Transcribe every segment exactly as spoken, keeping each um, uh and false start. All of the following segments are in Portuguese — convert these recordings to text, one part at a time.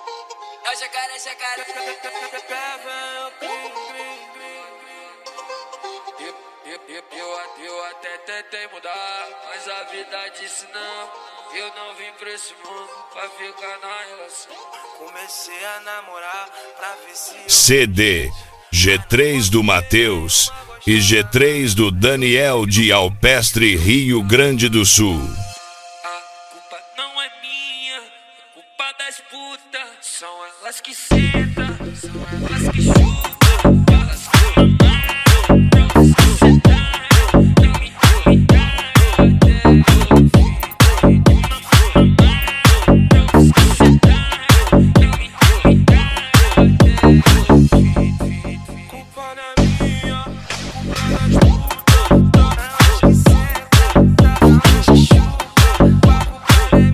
É o jacaré, jacaré. Eu, eu, eu, eu, eu até tentei mudar, mas a vida disse não. Eu não vim pra esse mundo pra ficar na relação. Comecei a namorar pra ver se eu... C D G três do Matheus e G três do Daniel de Alpestre, Rio Grande do Sul. A culpa não é minha, é culpa das putas. São elas que sentam, são elas que chutam. Elas que amaram, elas que sentaram. Não me convidaram até o fim. Elas que sentaram, não me convidaram até o fim. Culpa não é minha, culpa das putas. Elas que sentam, elas que chutam.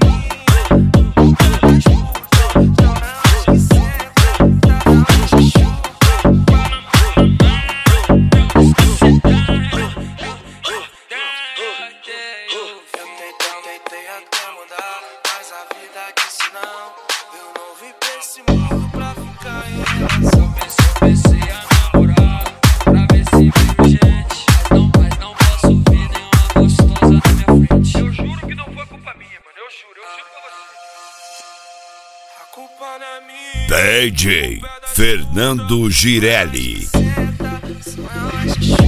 D J Fernando Girelli. São elas que